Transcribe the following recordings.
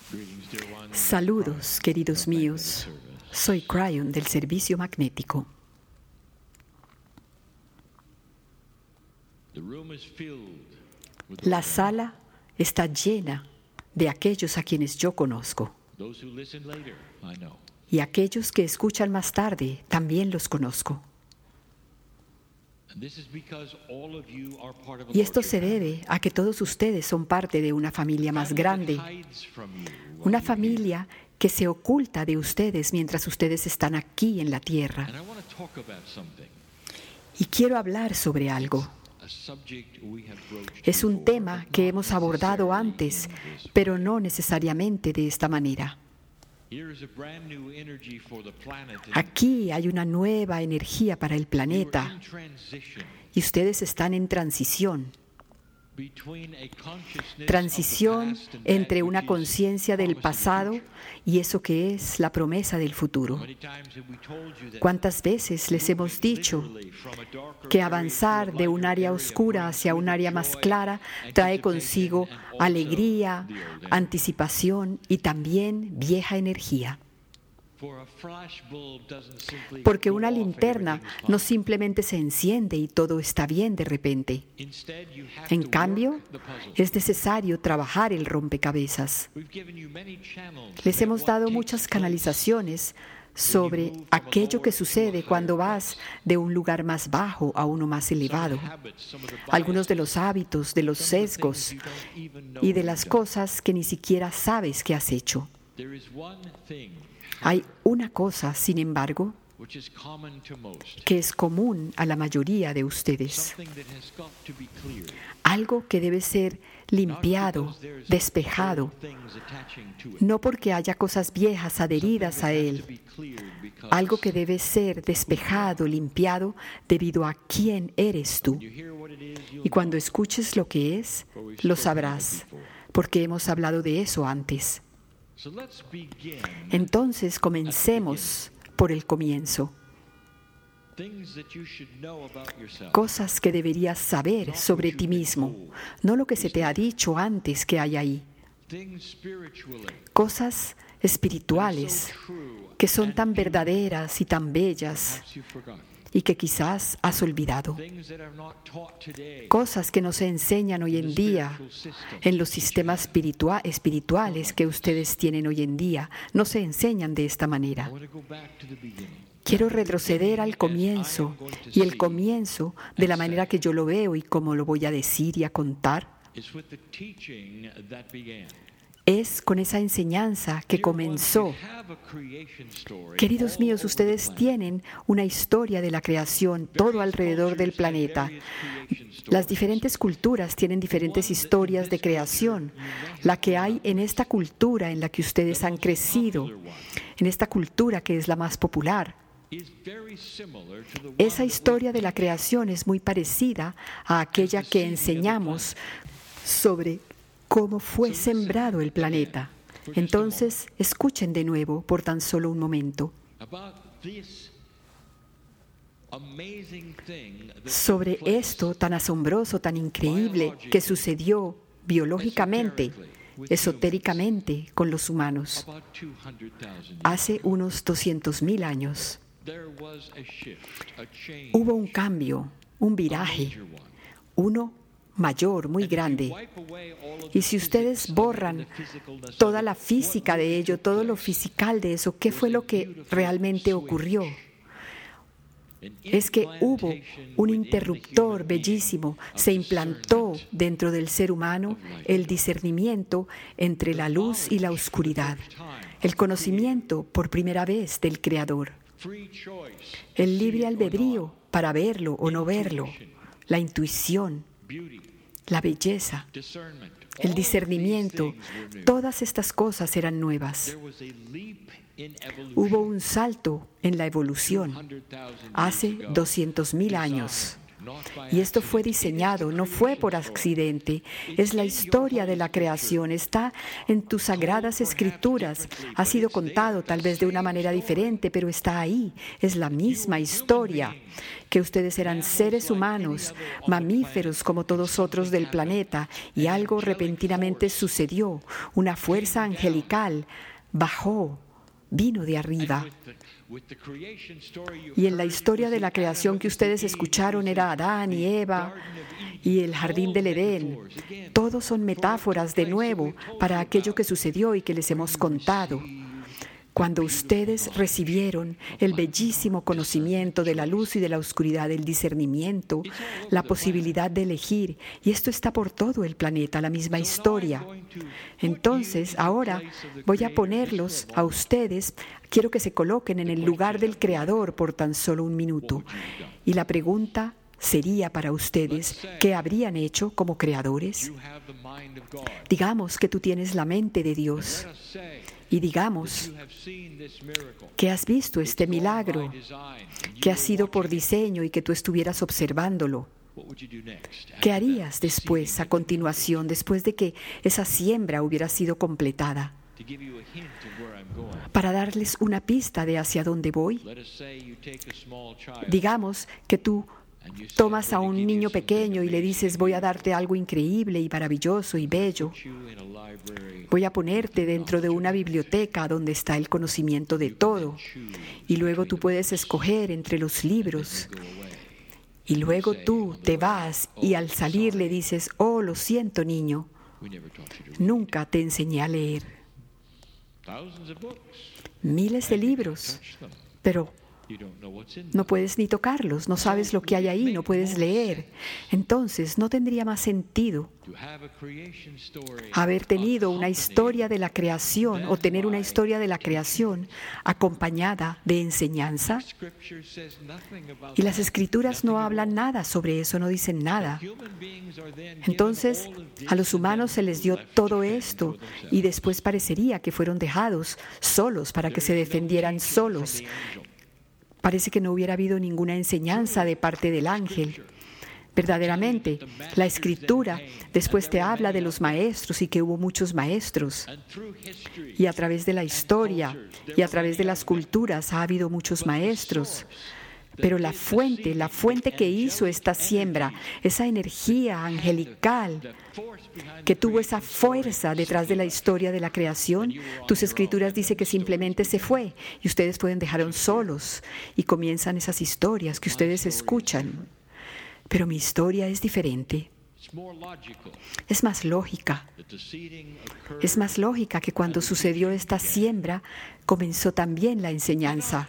Saludos, queridos míos. Soy Cryon del Servicio Magnético. La sala está llena de aquellos a quienes yo conozco. Y aquellos que escuchan más tarde, también los conozco. Y esto se debe a que todos ustedes son parte de una familia más grande, una familia que se oculta de ustedes mientras ustedes están aquí en la tierra. Y quiero hablar sobre algo. Es un tema que hemos abordado antes, pero no necesariamente de esta manera. Aquí hay una nueva energía para el planeta y ustedes están en transición. Transición entre una conciencia del pasado y eso que es la promesa del futuro. ¿Cuántas veces les hemos dicho que avanzar de un área oscura hacia un área más clara trae consigo alegría, anticipación y también vieja energía? Porque una linterna no simplemente se enciende y todo está bien de repente. En cambio, es necesario trabajar el rompecabezas. Les hemos dado muchas canalizaciones sobre aquello que sucede cuando vas de un lugar más bajo a uno más elevado. Algunos de los hábitos, de los sesgos y de las cosas que ni siquiera sabes que has hecho. Hay una cosa, sin embargo, que es común a la mayoría de ustedes. Algo que debe ser limpiado, despejado, no porque haya cosas viejas adheridas a él. Algo que debe ser despejado, limpiado, debido a quién eres tú. Y cuando escuches lo que es, lo sabrás, porque hemos hablado de eso antes. Entonces comencemos por el comienzo. Cosas que deberías saber sobre ti mismo, no lo que se te ha dicho antes que hay ahí. Cosas espirituales que son tan verdaderas y tan bellas y que quizás has olvidado. Cosas que no se enseñan hoy en día en los sistemas espirituales que ustedes tienen hoy en día. No se enseñan de esta manera. Quiero retroceder al comienzo, y el comienzo, de la manera que yo lo veo y como lo voy a decir y a contar, es con esa enseñanza que comenzó. Queridos míos, ustedes tienen una historia de la creación todo alrededor del planeta. Las diferentes culturas tienen diferentes historias de creación. La que hay en esta cultura en la que ustedes han crecido, en esta cultura que es la más popular, esa historia de la creación es muy parecida a aquella que enseñamos sobre cómo fue sembrado el planeta. Entonces, escuchen de nuevo por tan solo un momento sobre esto tan asombroso, tan increíble que sucedió biológicamente, esotéricamente con los humanos hace unos 200,000 años. Hubo un cambio, un viraje, uno mayor, muy grande. Y si ustedes borran toda la física de ello, todo lo fisical de eso, ¿qué fue lo que realmente ocurrió? Es que hubo un interruptor bellísimo, se implantó dentro del ser humano el discernimiento entre la luz y la oscuridad, el conocimiento por primera vez del Creador, el libre albedrío para verlo o no verlo, la intuición, la belleza, el discernimiento, todas estas cosas eran nuevas. Hubo un salto en la evolución hace 200,000 años. Y esto fue diseñado, no fue por accidente. Es la historia de la creación. Está en tus sagradas escrituras. Ha sido contado tal vez de una manera diferente, pero está ahí. Es la misma historia. Que ustedes eran seres humanos, mamíferos como todos otros del planeta, y algo repentinamente sucedió. Una fuerza angelical bajó, vino de arriba. Y en la historia de la creación que ustedes escucharon era Adán y Eva y el jardín del Edén. Todos son metáforas de nuevo para aquello que sucedió y que les hemos contado. Cuando ustedes recibieron el bellísimo conocimiento de la luz y de la oscuridad, el discernimiento, la posibilidad de elegir, y esto está por todo el planeta, la misma historia. Entonces, ahora voy a ponerlos a ustedes, quiero que se coloquen en el lugar del Creador por tan solo un minuto. Y la pregunta sería para ustedes, ¿qué habrían hecho como creadores? Digamos que tú tienes la mente de Dios. Y digamos que has visto este milagro, que ha sido por diseño y que tú estuvieras observándolo. ¿Qué harías después, a continuación, después de que esa siembra hubiera sido completada? Para darles una pista de hacia dónde voy, digamos que tú tomas a un niño pequeño y le dices, voy a darte algo increíble y maravilloso y bello. Voy a ponerte dentro de una biblioteca donde está el conocimiento de todo. Y luego tú puedes escoger entre los libros. Y luego tú te vas y al salir le dices, oh, lo siento, niño. Nunca te enseñé a leer. Miles de libros, pero no puedes ni tocarlos, no sabes lo que hay ahí, no puedes leer. Entonces, ¿no tendría más sentido haber tenido una historia de la creación o tener una historia de la creación acompañada de enseñanza? Y las Escrituras no hablan nada sobre eso, no dicen nada. Entonces, a los humanos se les dio todo esto y después parecería que fueron dejados solos para que se defendieran solos. Parece que no hubiera habido ninguna enseñanza de parte del ángel. Verdaderamente, la Escritura después te habla de los maestros y que hubo muchos maestros. Y a través de la historia y a través de las culturas ha habido muchos maestros. Pero la fuente que hizo esta siembra, esa energía angelical que tuvo esa fuerza detrás de la historia de la creación, tus Escrituras dicen que simplemente se fue y ustedes fueron dejaron solos y comienzan esas historias que ustedes escuchan. Pero mi historia es diferente. Es más lógica. Es más lógica que cuando sucedió esta siembra, comenzó también la enseñanza.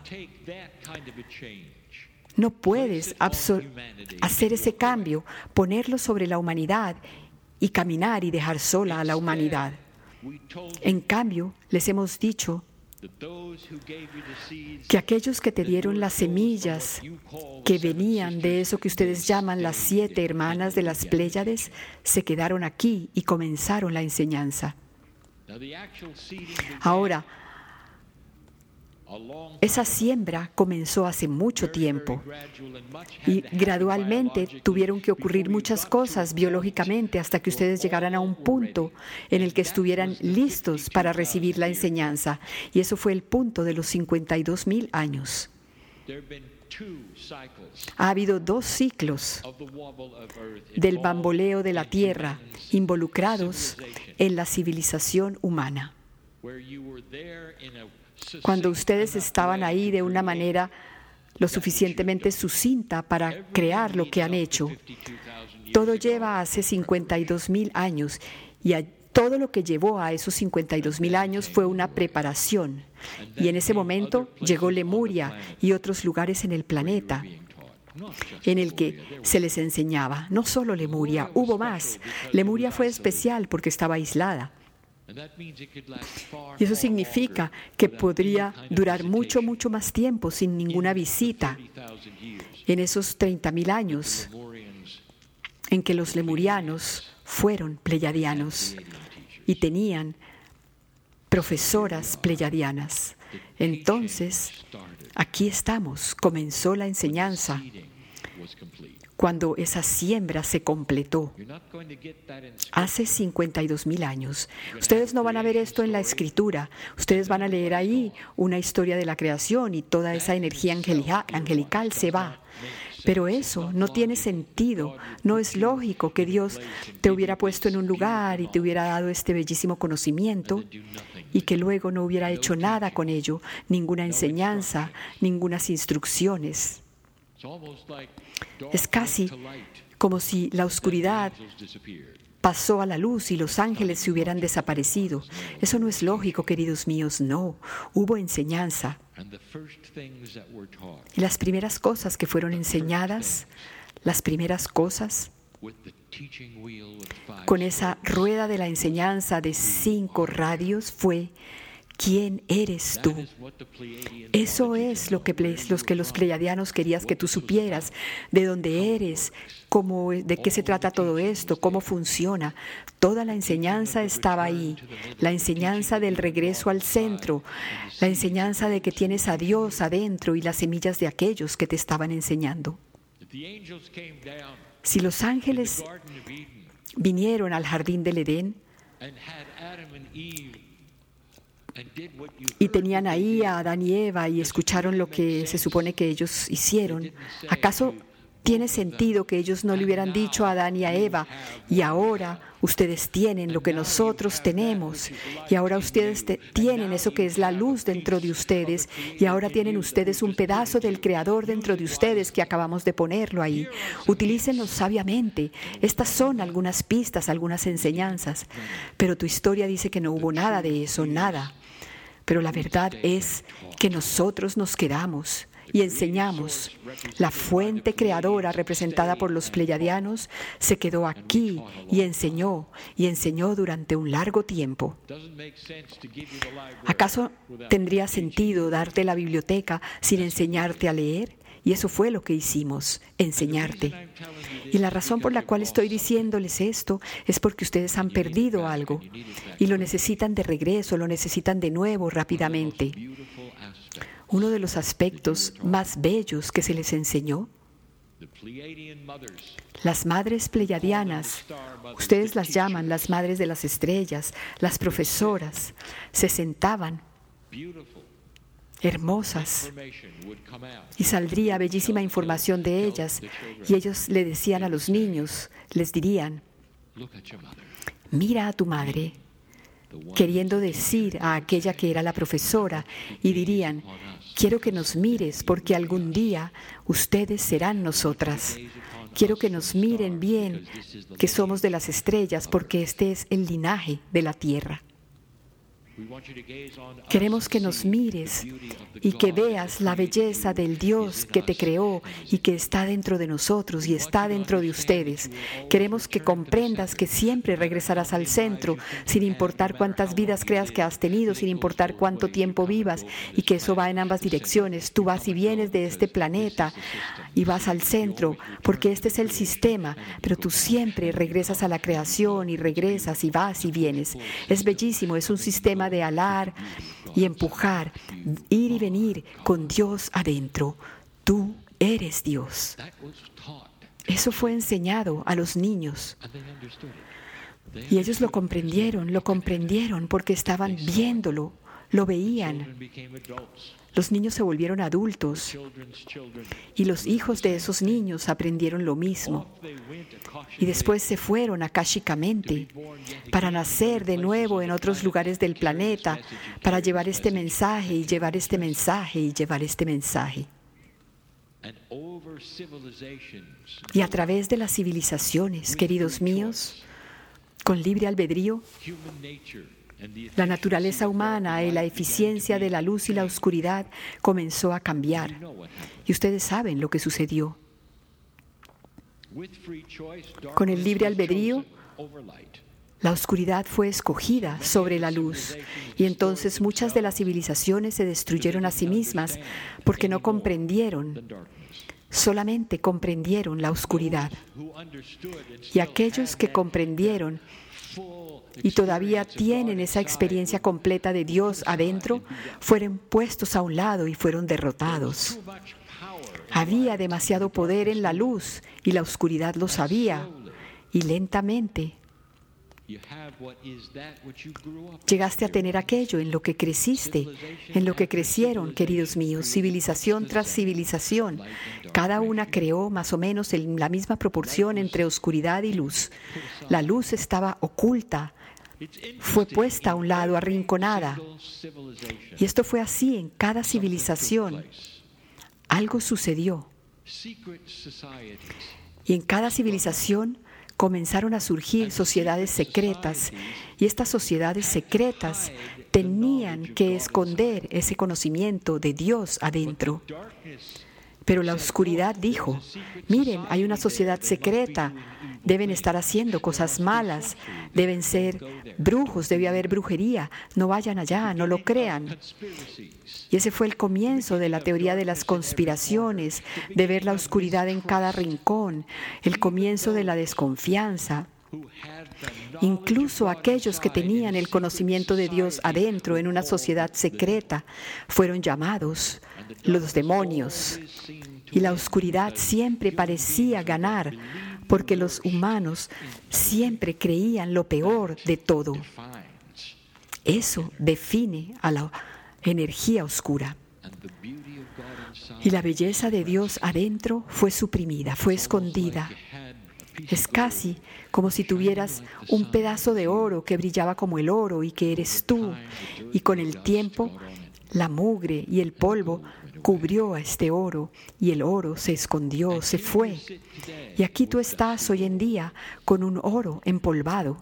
No puedes hacer ese cambio, ponerlo sobre la humanidad y caminar y dejar sola a la humanidad. En cambio, les hemos dicho que aquellos que te dieron las semillas que venían de eso que ustedes llaman las 7 hermanas de las Pléyades, se quedaron aquí y comenzaron la enseñanza. Ahora, esa siembra comenzó hace mucho tiempo y gradualmente tuvieron que ocurrir muchas cosas biológicamente hasta que ustedes llegaran a un punto en el que estuvieran listos para recibir la enseñanza. Y eso fue el punto de los 52,000 años. Ha habido 2 ciclos del bamboleo de la tierra involucrados en la civilización humana. Cuando ustedes estaban ahí de una manera lo suficientemente sucinta para crear lo que han hecho. Todo lleva hace 52,000 años y todo lo que llevó a esos 52,000 años fue una preparación. Y en ese momento llegó Lemuria y otros lugares en el planeta en el que se les enseñaba. No solo Lemuria, hubo más. Lemuria fue especial porque estaba aislada. Y eso significa que podría durar mucho, mucho más tiempo sin ninguna visita. En esos 30,000 años en que los lemurianos fueron pleyadianos y tenían profesoras pleyadianas. Entonces, aquí estamos, comenzó la enseñanza. cuando esa siembra se completó hace 52,000 años. Ustedes no van a ver esto en la Escritura. Ustedes van a leer ahí una historia de la creación y toda esa energía angelical se va. Pero eso no tiene sentido. No es lógico que Dios te hubiera puesto en un lugar y te hubiera dado este bellísimo conocimiento y que luego no hubiera hecho nada con ello, ninguna enseñanza, ningunas instrucciones. Es casi como si la oscuridad pasó a la luz y los ángeles se hubieran desaparecido. Eso no es lógico, queridos míos, no. Hubo enseñanza. Y las primeras cosas que fueron enseñadas, las primeras cosas, con esa rueda de la enseñanza de 5 radios fue: ¿quién eres tú? Eso es lo que los pleiadianos querías que tú supieras, de dónde eres, de qué se trata todo esto, cómo funciona. Toda la enseñanza estaba ahí, la enseñanza del regreso al centro, la enseñanza de que tienes a Dios adentro y las semillas de aquellos que te estaban enseñando. Si los ángeles vinieron al jardín del Edén y tenían ahí a Adán y Eva y escucharon lo que se supone que ellos hicieron, ¿acaso tiene sentido que ellos no le hubieran dicho a Adán y a Eva: y ahora ustedes tienen lo que nosotros tenemos, y ahora ustedes tienen eso que es la luz dentro de ustedes, y ahora tienen ustedes un pedazo del Creador dentro de ustedes que acabamos de ponerlo ahí? Utilícenlo sabiamente. Estas son algunas pistas, algunas enseñanzas, pero tu historia dice que no hubo nada de eso, nada. Pero la verdad es que nosotros nos quedamos y enseñamos. La fuente creadora representada por los pleiadianos se quedó aquí y enseñó durante un largo tiempo. ¿Acaso tendría sentido darte la biblioteca sin enseñarte a leer? Y eso fue lo que hicimos, enseñarte. Y la razón por la cual estoy diciéndoles esto es porque ustedes han perdido algo y lo necesitan de regreso, lo necesitan de nuevo rápidamente. Uno de los aspectos más bellos que se les enseñó, las madres pleiadianas, ustedes las llaman las madres de las estrellas, las profesoras, se sentaban hermosas y saldría bellísima información de ellas, y ellos le decían a los niños, les dirían: mira a tu madre, queriendo decir a aquella que era la profesora, y dirían: quiero que nos mires porque algún día ustedes serán nosotras. Quiero que nos miren bien, que somos de las estrellas, porque este es el linaje de la tierra. Queremos que nos mires y que veas la belleza del Dios que te creó y que está dentro de nosotros y está dentro de ustedes. Queremos que comprendas que siempre regresarás al centro, sin importar cuántas vidas creas que has tenido, sin importar cuánto tiempo vivas, y que eso va en ambas direcciones. Tú vas y vienes de este planeta y vas al centro, porque este es el sistema, pero tú siempre regresas a la creación y regresas y vas y vienes. Es bellísimo, es un sistema de alar y empujar, ir y venir con Dios adentro. Tú eres Dios. Eso fue enseñado a los niños. Y ellos lo comprendieron porque estaban viéndolo, lo veían. Los niños se volvieron adultos y los hijos de esos niños aprendieron lo mismo. Y después se fueron akáshicamente para nacer de nuevo en otros lugares del planeta, para llevar este mensaje y llevar este mensaje y llevar este mensaje. Y a través de las civilizaciones, queridos míos, con libre albedrío, la naturaleza humana y la eficiencia de la luz y la oscuridad comenzó a cambiar. Y ustedes saben lo que sucedió. Con el libre albedrío, la oscuridad fue escogida sobre la luz. Y entonces muchas de las civilizaciones se destruyeron a sí mismas porque no comprendieron. Solamente comprendieron la oscuridad. Y aquellos que comprendieron y todavía tienen esa experiencia completa de Dios adentro, fueron puestos a un lado y fueron derrotados. Había demasiado poder en la luz y la oscuridad lo sabía. Y lentamente llegaste a tener aquello en lo que creciste, en lo que crecieron, queridos míos, civilización tras civilización. Cada una creó más o menos en la misma proporción entre oscuridad y luz. La luz estaba oculta, fue puesta a un lado, arrinconada. Y esto fue así en cada civilización. Algo sucedió. Y en cada civilización comenzaron a surgir sociedades secretas, y estas sociedades secretas tenían que esconder ese conocimiento de Dios adentro. Pero la oscuridad dijo: miren, hay una sociedad secreta, deben estar haciendo cosas malas, deben ser brujos, debe haber brujería, no vayan allá, no lo crean. Y ese fue el comienzo de la teoría de las conspiraciones, de ver la oscuridad en cada rincón, el comienzo de la desconfianza. Incluso aquellos que tenían el conocimiento de Dios adentro en una sociedad secreta fueron llamados los demonios. Y la oscuridad siempre parecía ganar, porque los humanos siempre creían lo peor de todo. Eso define a la energía oscura. Y la belleza de Dios adentro fue suprimida, fue escondida. Es casi como si tuvieras un pedazo de oro que brillaba como el oro y que eres tú. Y con el tiempo, la mugre y el polvo cubrió a este oro y el oro se escondió, se fue. Y aquí tú estás hoy en día con un oro empolvado.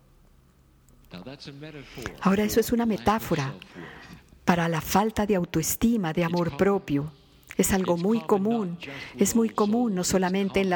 Ahora eso es una metáfora para la falta de autoestima, de amor propio. Es algo muy común, no solamente en